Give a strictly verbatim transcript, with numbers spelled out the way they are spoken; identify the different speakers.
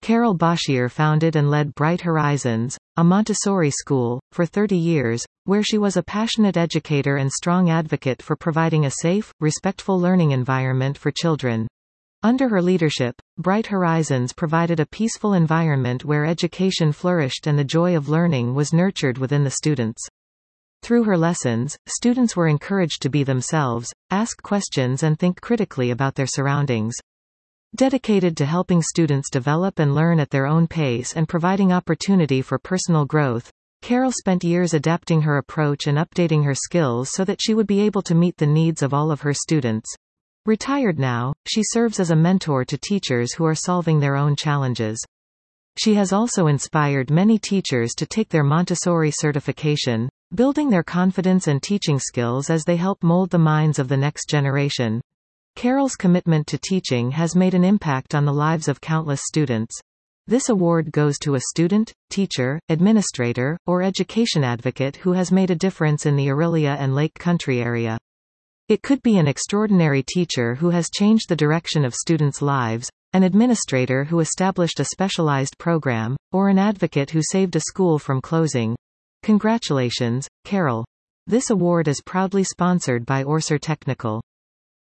Speaker 1: Carol Boshier founded and led Bright Horizons, a Montessori school, for thirty years, where she was a passionate educator and strong advocate for providing a safe, respectful learning environment for children. Under her leadership, Bright Horizons provided a peaceful environment where education flourished and the joy of learning was nurtured within the students. Through her lessons, students were encouraged to be themselves, ask questions and think critically about their surroundings. Dedicated to helping students develop and learn at their own pace and providing opportunity for personal growth, Carol spent years adapting her approach and updating her skills so that she would be able to meet the needs of all of her students. Retired now, she serves as a mentor to teachers who are solving their own challenges. She has also inspired many teachers to take their Montessori certification, building their confidence and teaching skills as they help mold the minds of the next generation. Carol's commitment to teaching has made an impact on the lives of countless students. This award goes to a student, teacher, administrator, or education advocate who has made a difference in the Orillia and Lake Country area. It could be an extraordinary teacher who has changed the direction of students' lives, an administrator who established a specialized program, or an advocate who saved a school from closing. Congratulations, Carol. This award is proudly sponsored by Orser Technical.